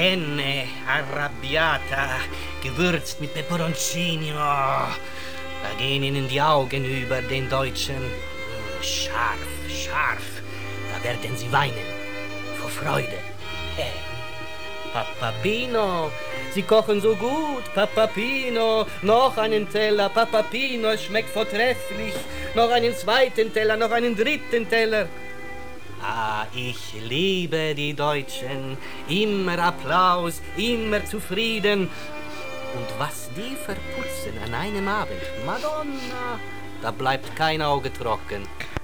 Penne arrabbiata, gewürzt mit Peperoncino. Da gehen ihnen die Augen über den Deutschen. Scharf, scharf. Da werden sie weinen. Vor Freude. Papa Pino, Sie kochen so gut, Papa Pino. Noch einen Teller, Papa Pino, es schmeckt vortrefflich. Noch einen zweiten Teller, noch einen dritten Teller. Ah, ich liebe die Deutschen. Immer Applaus, immer zufrieden. Und was die verputzen an einem Abend, Madonna, da bleibt kein Auge trocken.